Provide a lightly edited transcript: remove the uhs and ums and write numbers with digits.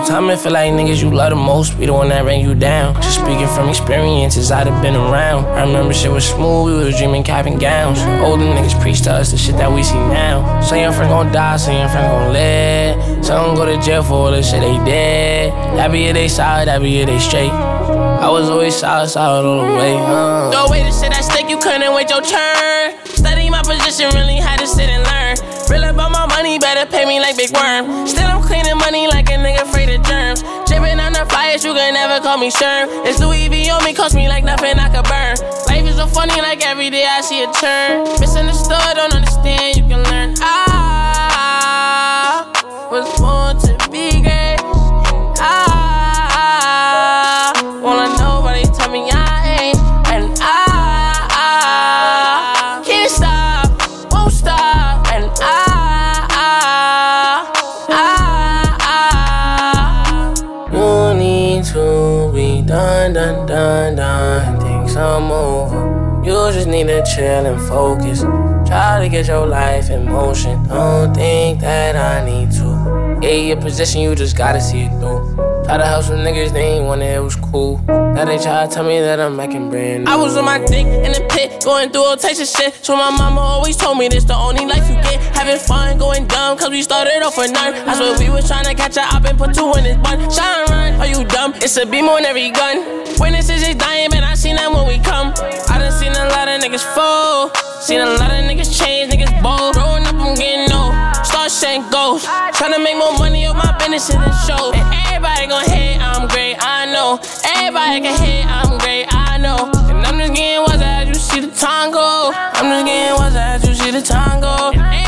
Sometimes it feel like niggas you love the most be the one that ran you down. Just speaking from experiences, I'd have been around. I remember shit was smooth, we was dreaming cap and gowns. Older niggas preach to us the shit that we see now. Some your friend gon' die, some your friend gon' live. Some gon' go to jail for all the shit they did. That be it, they solid, that be it, they straight. I was always solid all the way, Throw away the shit at stake, you couldn't wait your turn. Study my position, really had to sit and learn. Real about my money, better pay me like Big Worm. Still I'm cleaning money like a nigga afraid of germs. Drippin' on the flyers, you can never call me Sherm. It's Louis V on me, cost me like nothing I could burn. Life is so funny, like every day I see a turn. Misunderstood, don't understand, you can learn. I was born to be great. I wanna nobody tell me I ain't. And I can't stop, won't stop. And you need to be done. Things I'm over. You just need to chill and focus. Try to get your life in motion. Don't think that I need to. Yeah, your position, you just gotta see it through. Try to help some niggas, they ain't want it, it was cool. Now they try to tell me that I'm making brand new. I was on my dick in the pit, going through all types of shit. So my mama always told me this the only life you get. Having fun, going dumb, cause we started off with none. I swear we was trying to catch a op and put 2 in his butt. Shine run, are you dumb? It's a beam on every gun. Witnesses is dying, man, I seen them when we come. I done seen a lot of niggas fall. Seen a lot of niggas change, niggas bold. Growing up, I'm getting old. Start shedding ghosts. Tryna make more money on my business in the show. And everybody gon' hate, I'm great, I know. Everybody can hate, I'm great, I know. And I'm just getting what's as you see the time go. I'm just getting what's as you see the time go.